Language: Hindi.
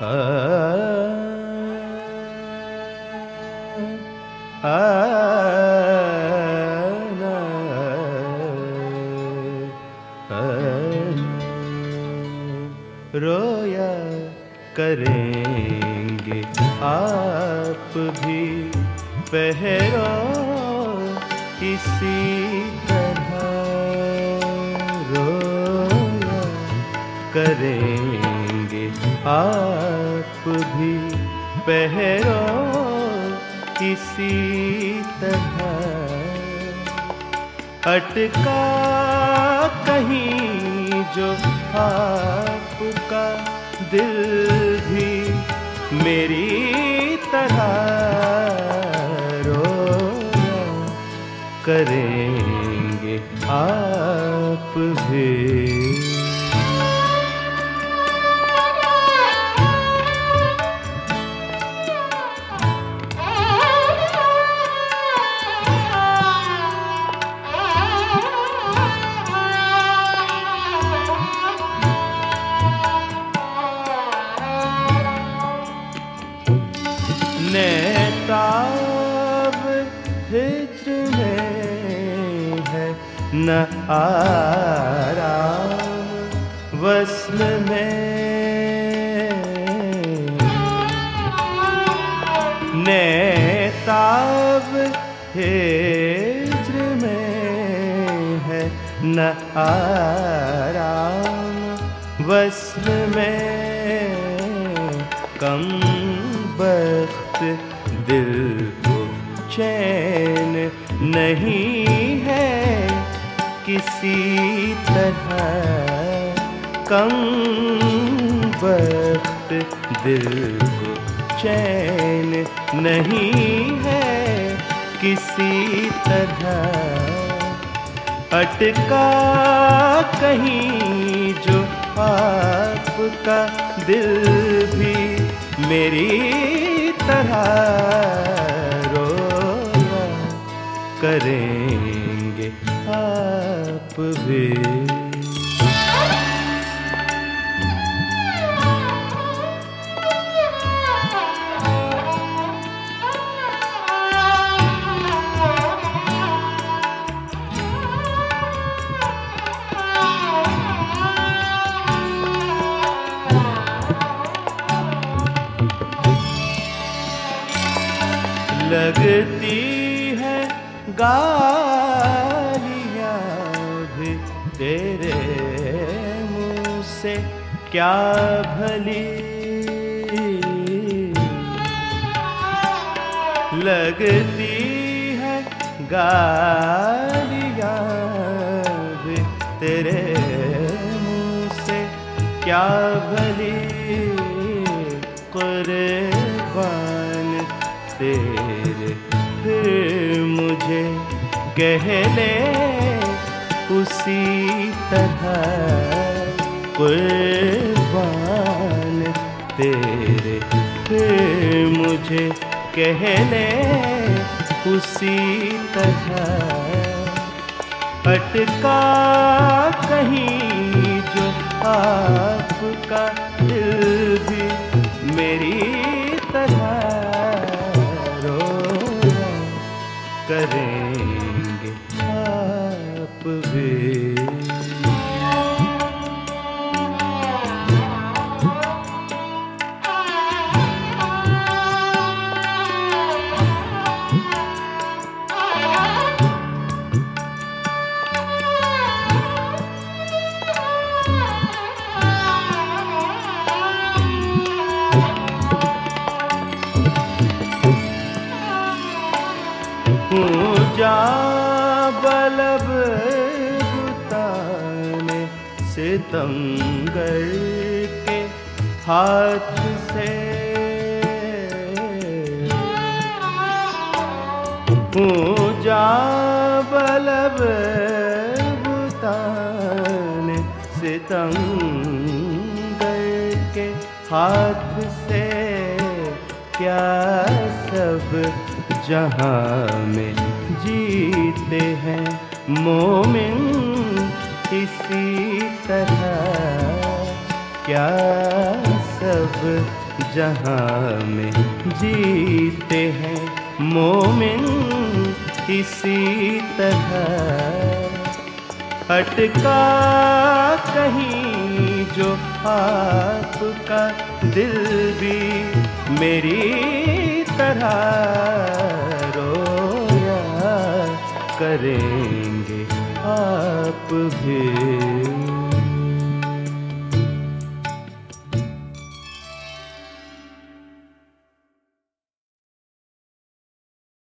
रोया करेंगे आप भी पहरो इसी तरह, रोया करेंगे आप भी पहरो इसी तरह। अटका कहीं जो आपका दिल भी मेरी तरह, रोया करेंगे आप भी। नेताब हिज्र में है न आराम वस्ल में, नेताब हिज्र में है न आराम वस्ल में। कम वक्त दिल को चैन नहीं है किसी तरह, कम वक्त दिल को चैन नहीं है किसी तरह। अटका कहीं जो आपका दिल भी मेरी तरह, रोया करेंगे आप भी। लगती है गालियाँ भी तेरे मुँह से क्या भली, लगती है गालियाँ भी तेरे मुँह से क्या भली। कुर्बान तेरे फिर मुझे कह ले उसी तरह, कुर्बान तेरे फिर मुझे कह ले उसी तरह। अटका कहीं जो आपका दिल भी मेरी तरह, रोया करेंगे आप भी। जा बलब बुताने सितमगर के हाथ से, जा बलब बुताने सितमगर के हाथ से। क्या सब जहाँ में जीते हैं मोमिन इसी तरह, क्या सब जहां में जीते हैं मोमिन इसी तरह। अटका कहीं जो आपका दिल भी मेरी तरह रोया करेंगे आप भी।